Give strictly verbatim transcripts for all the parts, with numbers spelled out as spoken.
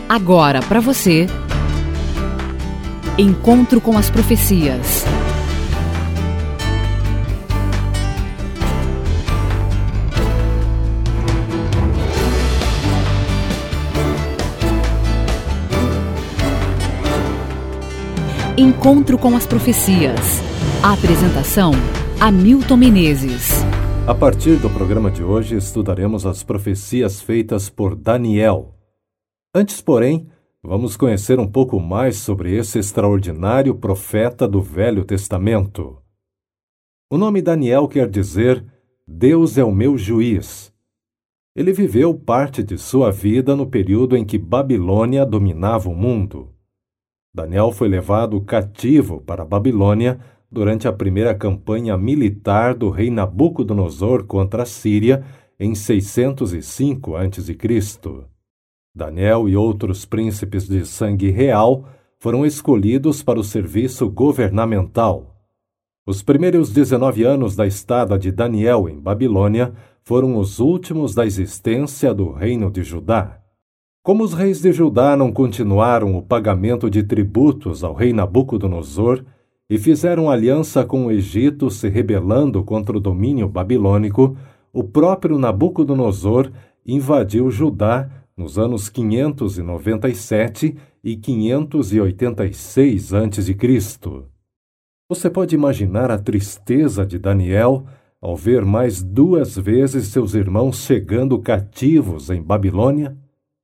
Agora para você, Encontro com as Profecias. Encontro com as Profecias. A apresentação: Hamilton Menezes. A partir do programa de hoje, estudaremos as profecias feitas por Daniel. Antes, porém, vamos conhecer um pouco mais sobre esse extraordinário profeta do Velho Testamento. O nome Daniel quer dizer Deus é o meu juiz. Ele viveu parte de sua vida no período em que Babilônia dominava o mundo. Daniel foi levado cativo para a Babilônia durante a primeira campanha militar do rei Nabucodonosor contra a Síria em seiscentos e cinco antes de Cristo Daniel e outros príncipes de sangue real foram escolhidos para o serviço governamental. Os primeiros dezenove anos da estada de Daniel em Babilônia foram os últimos da existência do reino de Judá. Como os reis de Judá não continuaram o pagamento de tributos ao rei Nabucodonosor e fizeram aliança com o Egito se rebelando contra o domínio babilônico, o próprio Nabucodonosor invadiu Judá nos anos quinhentos e noventa e sete e quinhentos e oitenta e seis antes de Cristo Você pode imaginar a tristeza de Daniel ao ver mais duas vezes seus irmãos chegando cativos em Babilônia?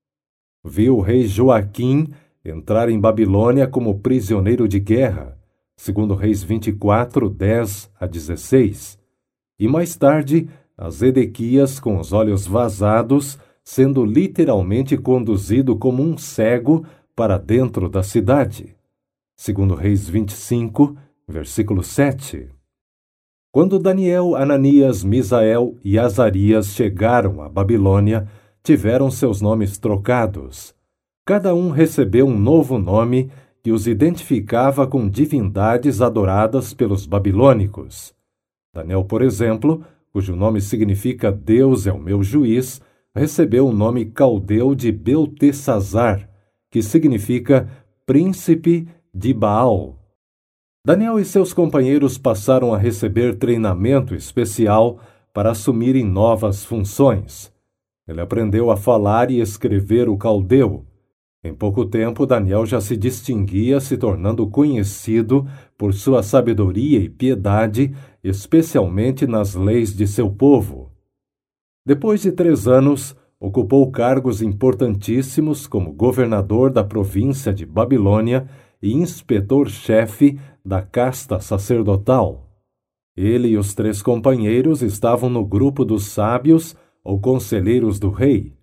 Viu o rei Joaquim entrar em Babilônia como prisioneiro de guerra, segundo Reis vinte e quatro, dez a dezesseis, e mais tarde a Zedequias com os olhos vazados, sendo literalmente conduzido como um cego para dentro da cidade, segundo Reis vinte e cinco, versículo sete. Quando Daniel, Ananias, Misael e Azarias chegaram à Babilônia, tiveram seus nomes trocados. Cada um recebeu um novo nome que os identificava com divindades adoradas pelos babilônicos. Daniel, por exemplo, cujo nome significa Deus é o meu juiz, recebeu o nome caldeu de Beltesazar, que significa príncipe de Baal. Daniel e seus companheiros passaram a receber treinamento especial para assumirem novas funções. Ele aprendeu a falar e escrever o caldeu. Em pouco tempo, Daniel já se distinguia, se tornando conhecido por sua sabedoria e piedade, especialmente nas leis de seu povo. Depois de três anos, ocupou cargos importantíssimos como governador da província de Babilônia e inspetor-chefe da casta sacerdotal. Ele e os três companheiros estavam no grupo dos sábios ou conselheiros do rei.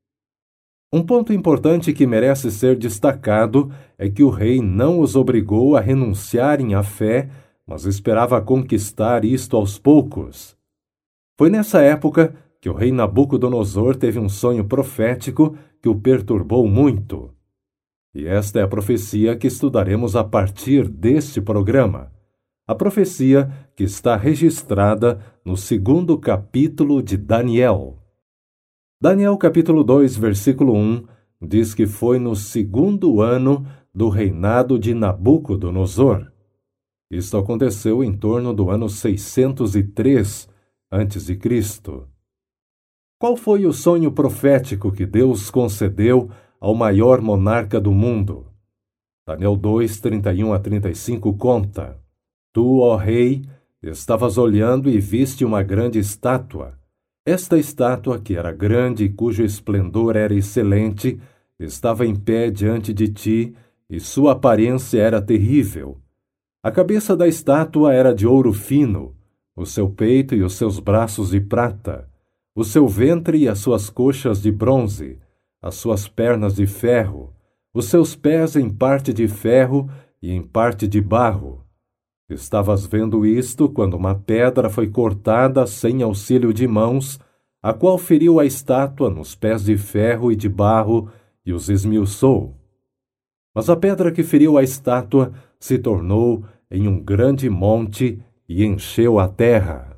Um ponto importante que merece ser destacado é que o rei não os obrigou a renunciarem à fé, mas esperava conquistar isto aos poucos. Foi nessa época que o rei Nabucodonosor teve um sonho profético que o perturbou muito. E esta é a profecia que estudaremos a partir deste programa. A profecia que está registrada no segundo capítulo de Daniel. Daniel capítulo dois, versículo um, diz que foi no segundo ano do reinado de Nabucodonosor. Isto aconteceu em torno do ano seiscentos e três antes de Cristo Qual foi o sonho profético que Deus concedeu ao maior monarca do mundo? Daniel dois, trinta e um a trinta e cinco conta: Tu, ó rei, estavas olhando e viste uma grande estátua. Esta estátua, que era grande e cujo esplendor era excelente, estava em pé diante de ti, e sua aparência era terrível. A cabeça da estátua era de ouro fino, o seu peito e os seus braços de prata, o seu ventre e as suas coxas de bronze, as suas pernas de ferro, os seus pés em parte de ferro e em parte de barro. Estavas vendo isto quando uma pedra foi cortada sem auxílio de mãos, a qual feriu a estátua nos pés de ferro e de barro e os esmiuçou. Mas a pedra que feriu a estátua se tornou em um grande monte e encheu a terra.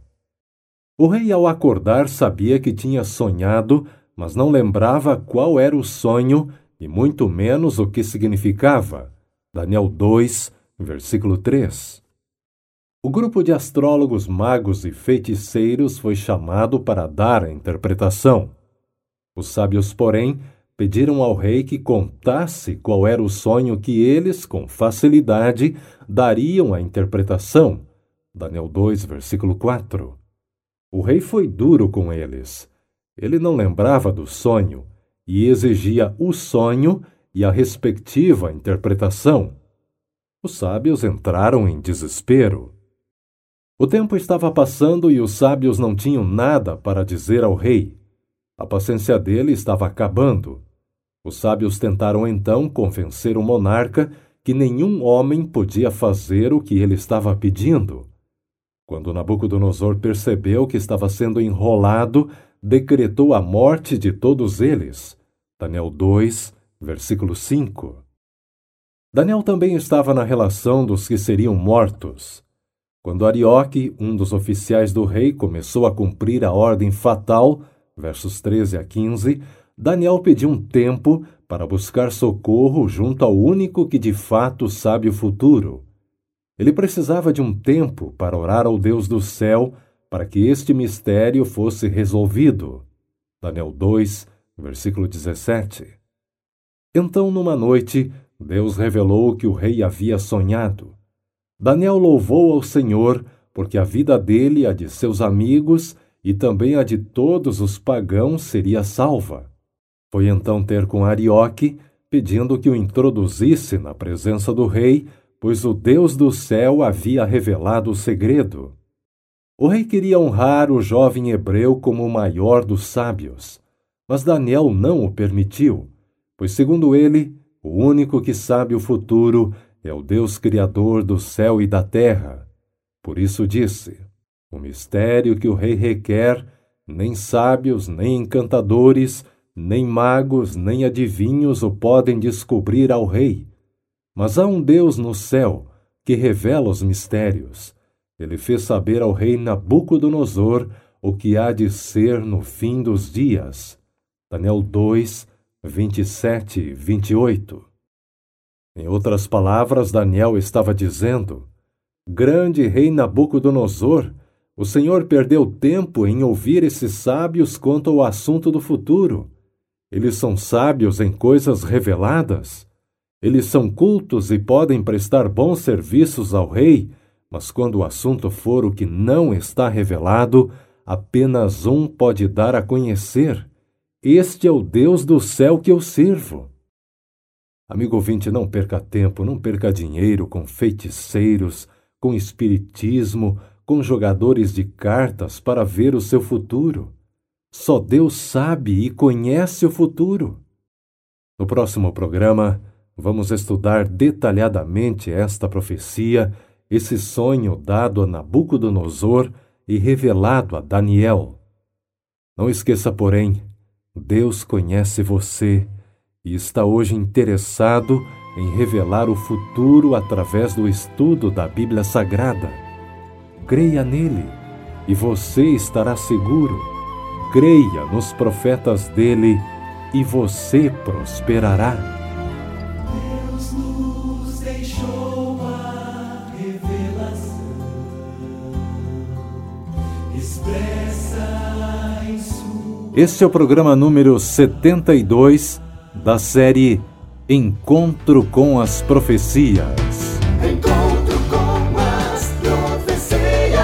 O rei, ao acordar, sabia que tinha sonhado, mas não lembrava qual era o sonho e muito menos o que significava. Daniel dois, versículo três. O grupo de astrólogos, magos e feiticeiros foi chamado para dar a interpretação. Os sábios, porém, pediram ao rei que contasse qual era o sonho que eles, com facilidade, dariam a interpretação. Daniel dois, versículo quatro. O rei foi duro com eles. Ele não lembrava do sonho e exigia o sonho e a respectiva interpretação. Os sábios entraram em desespero. O tempo estava passando e os sábios não tinham nada para dizer ao rei. A paciência dele estava acabando. Os sábios tentaram então convencer o monarca que nenhum homem podia fazer o que ele estava pedindo. Quando Nabucodonosor percebeu que estava sendo enrolado, decretou a morte de todos eles. Daniel dois, versículo cinco. Daniel também estava na relação dos que seriam mortos. Quando Arioque, um dos oficiais do rei, começou a cumprir a ordem fatal, versos treze a quinze, Daniel pediu um tempo para buscar socorro junto ao único que de fato sabe o futuro. Ele precisava de um tempo para orar ao Deus do céu para que este mistério fosse resolvido. Daniel dois, versículo dezessete. Então, numa noite, Deus revelou o que o rei havia sonhado. Daniel louvou ao Senhor, porque a vida dele e a de seus amigos e também a de todos os pagãos seria salva. Foi então ter com Arioque, pedindo que o introduzisse na presença do rei, pois o Deus do céu havia revelado o segredo. O rei queria honrar o jovem hebreu como o maior dos sábios, mas Daniel não o permitiu, pois, segundo ele, o único que sabe o futuro é o Deus Criador do céu e da terra. Por isso disse: o mistério que o rei requer, nem sábios, nem encantadores, nem magos, nem adivinhos o podem descobrir ao rei. Mas há um Deus no céu que revela os mistérios. Ele fez saber ao rei Nabucodonosor o que há de ser no fim dos dias. Daniel dois, vinte e sete e vinte e oito. Em outras palavras, Daniel estava dizendo: grande rei Nabucodonosor, o Senhor perdeu tempo em ouvir esses sábios quanto ao assunto do futuro. Eles são sábios em coisas reveladas. Eles são cultos e podem prestar bons serviços ao rei, mas quando o assunto for o que não está revelado, apenas um pode dar a conhecer. Este é o Deus do céu que eu sirvo. Amigo ouvinte, não perca tempo, não perca dinheiro com feiticeiros, com espiritismo, com jogadores de cartas para ver o seu futuro. Só Deus sabe e conhece o futuro. No próximo programa, vamos estudar detalhadamente esta profecia, esse sonho dado a Nabucodonosor e revelado a Daniel. Não esqueça, porém, Deus conhece você e está hoje interessado em revelar o futuro através do estudo da Bíblia Sagrada. Creia nele e você estará seguro. Creia nos profetas dele e você prosperará. Deus nos deixou a revelação expressa em sua... Este é o programa número setenta e dois da série Encontro com as Profecias. Encontro com as profecias.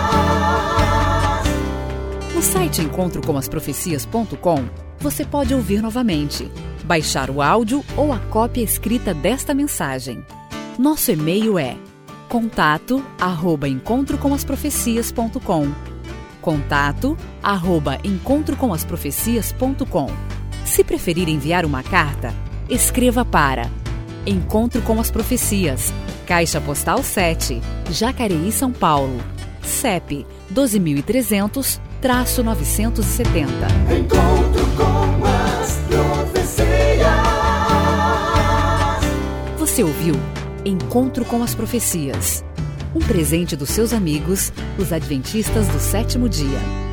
No site encontro com as profecias ponto com, você pode ouvir novamente, baixar o áudio ou a cópia escrita desta mensagem. Nosso e-mail é contato arroba encontro com as profecias ponto com. Contato arroba encontro com as profecias ponto com. Se preferir enviar uma carta, escreva para Encontro com as Profecias, Caixa Postal sete, Jacareí, São Paulo, C E P doze mil e trezentos, novecentos e setenta. Encontro com as profecias. Você ouviu Encontro com as Profecias, um presente dos seus amigos, os Adventistas do Sétimo Dia.